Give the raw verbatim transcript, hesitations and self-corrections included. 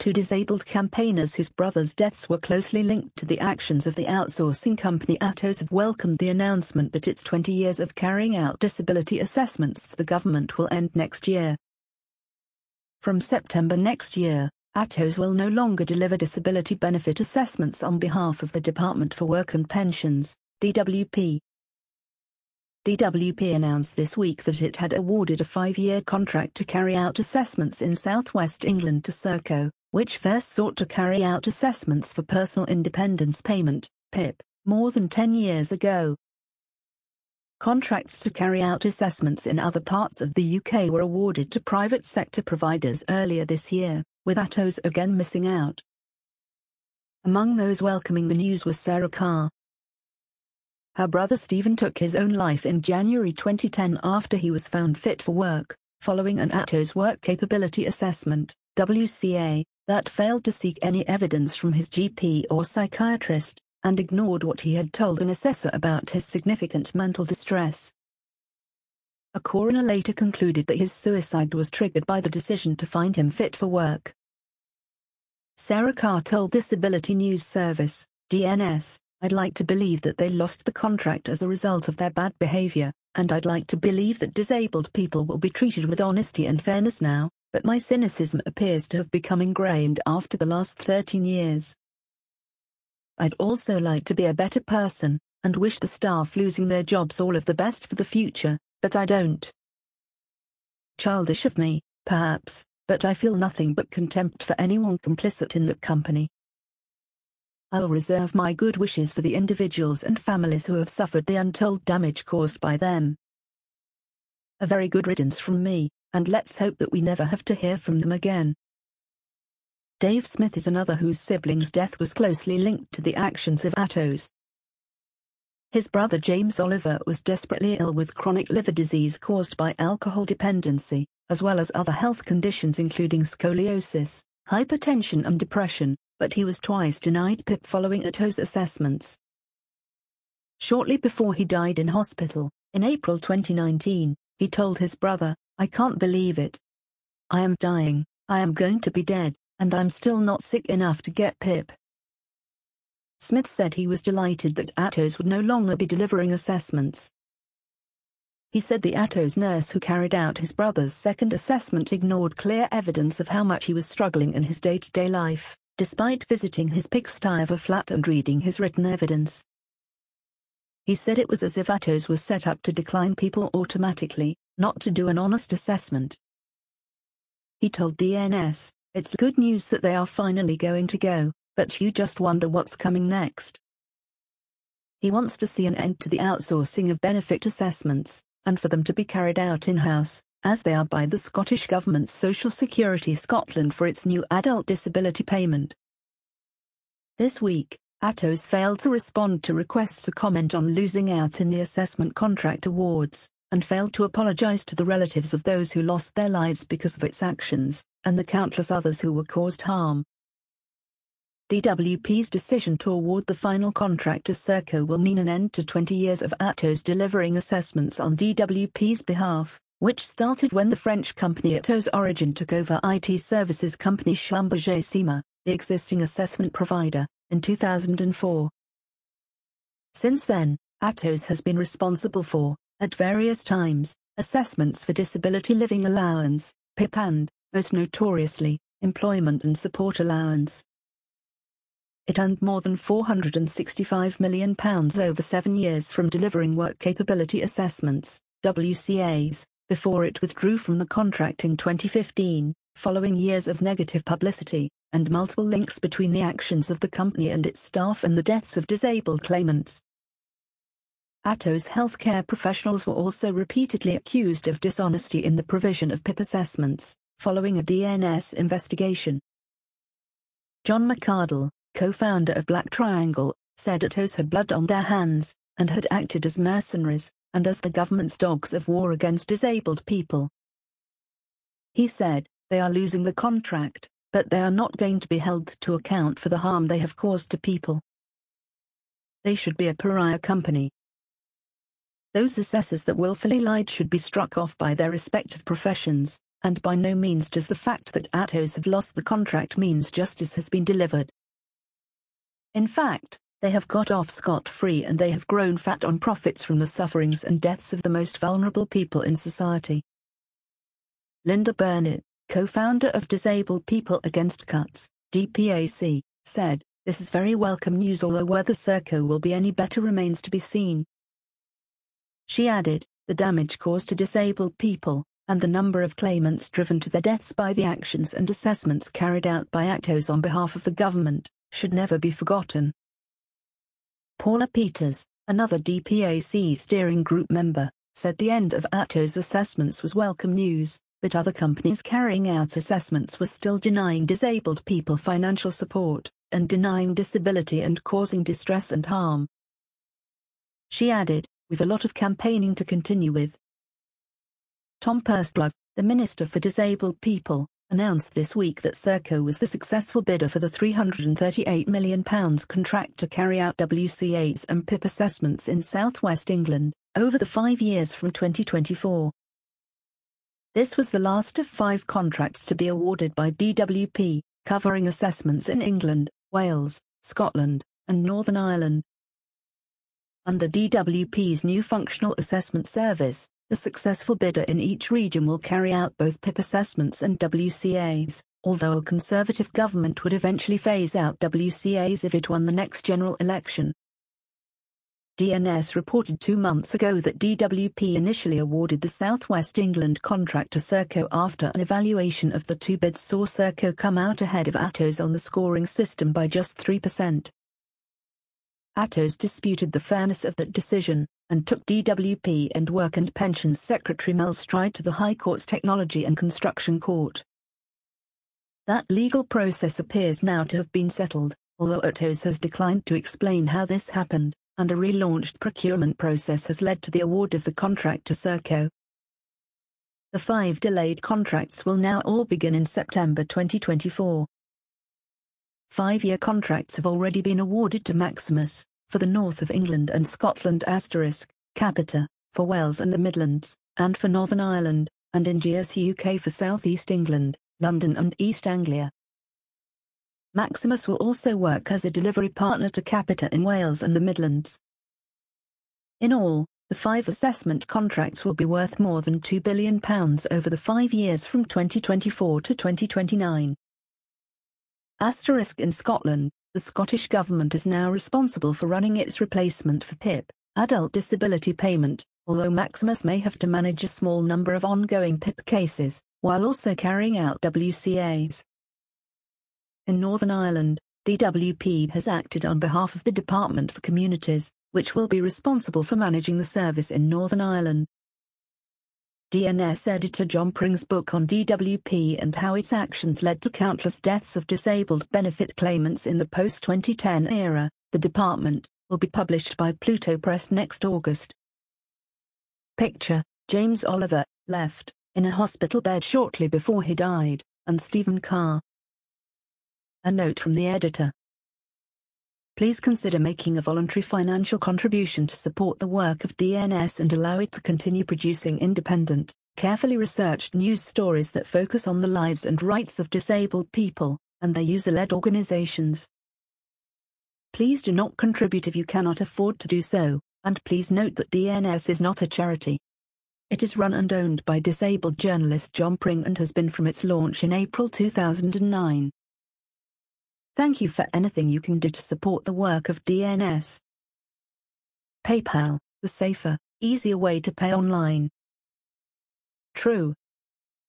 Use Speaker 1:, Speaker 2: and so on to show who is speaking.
Speaker 1: two disabled campaigners whose brothers' deaths were closely linked to the actions of the outsourcing company Atos have welcomed the announcement that its twenty years of carrying out disability assessments for the government will end next year. From September next year, Atos will no longer deliver disability benefit assessments on behalf of the Department for Work and Pensions, D W P. D W P announced this week that it had awarded a five-year contract to carry out assessments in southwest England to Serco, which first sought to carry out assessments for personal independence payment, P I P, more than ten years ago. Contracts to carry out assessments in other parts of the U K were awarded to private sector providers earlier this year, with Atos again missing out. Among those welcoming the news was Sarah Carr. Her brother Stephen took his own life in January twenty ten after he was found fit for work, following an Atos Work Capability Assessment, W C A, that failed to seek any evidence from his G P or psychiatrist, and ignored what he had told an assessor about his significant mental distress. A coroner later concluded that his suicide was triggered by the decision to find him fit for work. Sarah Carr told Disability News Service, D N S, "I'd like to believe that they lost the contract as a result of their bad behavior, and I'd like to believe that disabled people will be treated with honesty and fairness now, but my cynicism appears to have become ingrained after the last thirteen years. I'd also like to be a better person, and wish the staff losing their jobs all of the best for the future, but I don't. Childish of me, perhaps, but I feel nothing but contempt for anyone complicit in that company. I'll reserve my good wishes for the individuals and families who have suffered the untold damage caused by them. A very good riddance from me, and let's hope that we never have to hear from them again." Dave Smith is another whose sibling's death was closely linked to the actions of Atos. His brother James Oliver was desperately ill with chronic liver disease caused by alcohol dependency, as well as other health conditions including scoliosis, hypertension and depression, but he was twice denied P I P following Atos assessments. Shortly before he died in hospital, in April twenty nineteen, he told his brother, "I can't believe it. I am dying, I am going to be dead, and I'm still not sick enough to get P I P." Smith said he was delighted that Atos would no longer be delivering assessments. He said the Atos nurse who carried out his brother's second assessment ignored clear evidence of how much he was struggling in his day-to-day life, despite visiting his pigsty of a flat and reading his written evidence. He said it was as if Atos was set up to decline people automatically, not to do an honest assessment. He told D N S, "It's good news that they are finally going to go, but you just wonder what's coming next." He wants to see an end to the outsourcing of benefit assessments, and for them to be carried out in-house, as they are by the Scottish Government's Social Security Scotland for its new adult disability payment. This week, Atos failed to respond to requests to comment on losing out in the assessment contract awards, and failed to apologise to the relatives of those who lost their lives because of its actions, and the countless others who were caused harm. D W P's decision to award the final contract to Serco will mean an end to twenty years of Atos delivering assessments on D W P's behalf, which started when the French company Atos Origin took over I T services company Schlumberger Cima, the existing assessment provider, in two thousand four. Since then, Atos has been responsible for, at various times, assessments for disability living allowance, P I P and, most notoriously, employment and support allowance. It earned more than four hundred sixty-five million pounds over seven years from delivering work capability assessments, W C As, before it withdrew from the contract in twenty fifteen, following years of negative publicity, and multiple links between the actions of the company and its staff and the deaths of disabled claimants. Atos healthcare professionals were also repeatedly accused of dishonesty in the provision of P I P assessments, following a D N S investigation. John McArdle, co-founder of Black Triangle, said Atos had blood on their hands, and had acted as mercenaries, and as the government's dogs of war against disabled people. He said, "They are losing the contract, but they are not going to be held to account for the harm they have caused to people. They should be a pariah company. Those assessors that willfully lied should be struck off by their respective professions, and by no means does the fact that Atos have lost the contract means justice has been delivered. In fact, they have got off scot-free and they have grown fat on profits from the sufferings and deaths of the most vulnerable people in society. Linda Burnett, co-founder of Disabled People Against Cuts, D P A C, said, "This is very welcome news, although whether Serco will be any better remains to be seen." She added, "The damage caused to disabled people, and the number of claimants driven to their deaths by the actions and assessments carried out by Atos on behalf of the government, should never be forgotten." Paula Peters, another D P A C steering group member, said the end of Atos assessments was welcome news, but other companies carrying out assessments were still denying disabled people financial support, and denying disability and causing distress and harm. She added, "We've a lot of campaigning to continue with." Tom Pursglove, the Minister for Disabled People, announced this week that Serco was the successful bidder for the three hundred thirty-eight million pounds contract to carry out W C As and P I P assessments in southwest England, over the five years from twenty twenty-four. This was the last of five contracts to be awarded by D W P, covering assessments in England, Wales, Scotland, and Northern Ireland. Under D W P's new functional assessment service, the successful bidder in each region will carry out both P I P assessments and W C As, although a Conservative government would eventually phase out W C As if it won the next general election. D N S reported two months ago that D W P initially awarded the South West England contract to Serco after an evaluation of the two bids saw Serco come out ahead of Atos on the scoring system by just three percent. Atos disputed the fairness of that decision, and took D W P and Work and Pensions Secretary Mel Stride to the High Court's Technology and Construction Court. That legal process appears now to have been settled, although Atos has declined to explain how this happened, and a relaunched procurement process has led to the award of the contract to Serco. The five delayed contracts will now all begin in September twenty twenty-four. Five-year contracts have already been awarded to Maximus, for the north of England and Scotland asterisk, Capita, for Wales and the Midlands, and for Northern Ireland, and in G S U K for South East England, London and East Anglia. Maximus will also work as a delivery partner to Capita in Wales and the Midlands. In all, the five assessment contracts will be worth more than two billion pounds over the five years from twenty twenty-four to twenty twenty-nine. Asterisk in Scotland, the Scottish Government is now responsible for running its replacement for P I P, Adult Disability Payment, although Maximus may have to manage a small number of ongoing P I P cases, while also carrying out W C As. In Northern Ireland, D W P has acted on behalf of the Department for Communities, which will be responsible for managing the service in Northern Ireland. D N S editor John Pring's book on D W P and how its actions led to countless deaths of disabled benefit claimants in the post twenty ten era, The Department, will be published by Pluto Press next August. Picture, James Oliver, left, in a hospital bed shortly before he died, and Stephen Carr. A note from the editor. Please consider making a voluntary financial contribution to support the work of D N S and allow it to continue producing independent, carefully researched news stories that focus on the lives and rights of disabled people, and their user-led organizations. Please do not contribute if you cannot afford to do so, and please note that D N S is not a charity. It is run and owned by disabled journalist John Pring and has been from its launch in April two thousand nine. Thank you for anything you can do to support the work of D N S. PayPal, the safer, easier way to pay online. True,